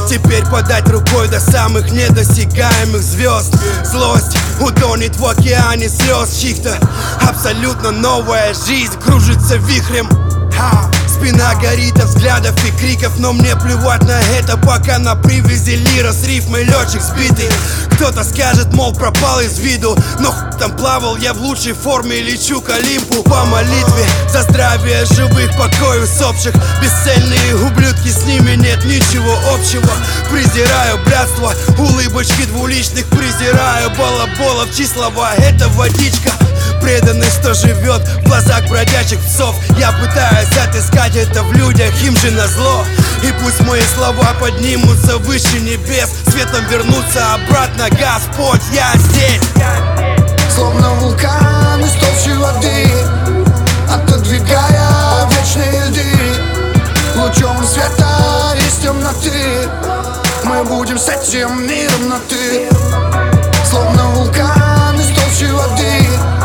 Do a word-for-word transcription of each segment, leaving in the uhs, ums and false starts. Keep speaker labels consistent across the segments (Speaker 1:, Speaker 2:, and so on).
Speaker 1: Теперь подать рукой до самых недосягаемых звезд. Злость утонет в океане слез чьих-то. Абсолютно новая жизнь кружится вихрем. Спина горит от взглядов и криков, но мне плевать на это, пока на привязи лира с рифмой летчик сбитый. Кто-то скажет, мол, пропал из виду, но хуй там плавал, я в лучшей форме, лечу к Олимпу. По молитве за здравие живых, покой усопших. Бесцельные ублюдки, с ними нет ничего общего. Презираю блядство, улыбочки двуличных, презираю балаболов, чьи слова — это водичка. Преданный, что живет в глазах бродячих псов. Я пытаюсь отыскать это в людях, им же назло. И пусть мои слова поднимутся выше небес, светом вернутся обратно, Господь, я здесь.
Speaker 2: Словно вулкан из толщи воды, отодвигая вечные льды. Лучом света из темноты мы будем с этим миром на ты. Словно вулкан из толщи воды,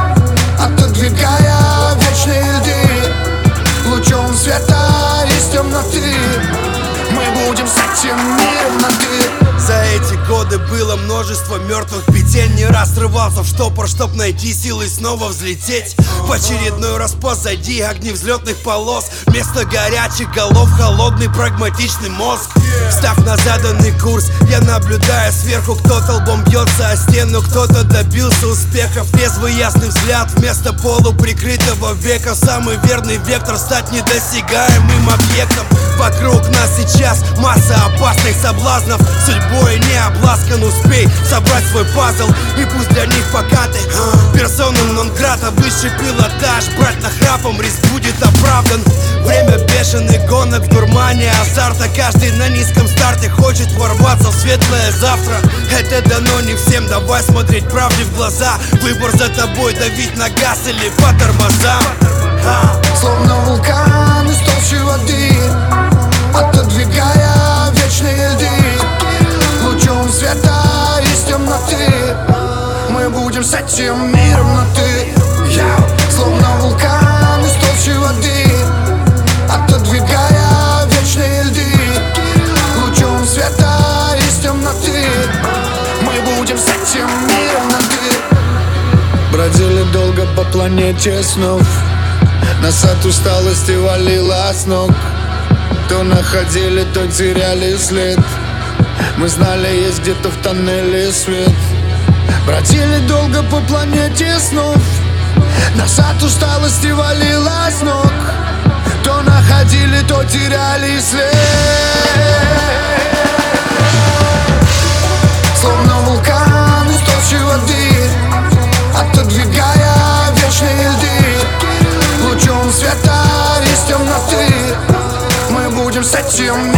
Speaker 2: отодвигая вечные льды. Лучом света из темноты мы будем с этим миром на ты.
Speaker 1: За эти годы было множество мертвых петель. Не раз срывался в штопор, чтоб найти силы снова взлететь. В очередной раз позади огни взлетных полос. Вместо горячих голов холодный прагматичный мозг. Встав на заданный курс, я наблюдаю сверху. Кто-то лбом бьется о стену, кто-то добился успехов. Трезвый ясный взгляд вместо полуприкрытого века. Самый верный вектор — стать недосягаемым объектом. Вокруг нас сейчас масса опасных соблазнов. Судьбой не обласкан, успей собрать свой пазл. И пусть для них пока ты персона нон-грата, высший пилотаж, брать нахрапом, риск будет оправдан. Время бешеных гонок в дурмане азарта. Каждый на низком старте хочет ворваться в светлое завтра. Это дано не всем, давай смотреть правде в глаза. Выбор за тобой, давить на газ или по тормозам.
Speaker 2: Словно вулкан из толщи воды, отодвигая вечные льды. Лучом света из темноты мы будем с этим миром на ты. Словно вулкан из толщи воды, отодвигая вечные льды. Лучом света из темноты мы будем с этим миром на ты.
Speaker 3: Бродили долго по планете снов, нас от усталости валило с ног. То находили, то теряли след. Мы знали, есть где-то в тоннеле свет. Бродили долго по планете снов, нас от усталости валило с ног. То находили, то теряли след.
Speaker 2: Словно вулкан из толщи воды, отодвигая вечные льды. Лучом света из темноты мы будем с этим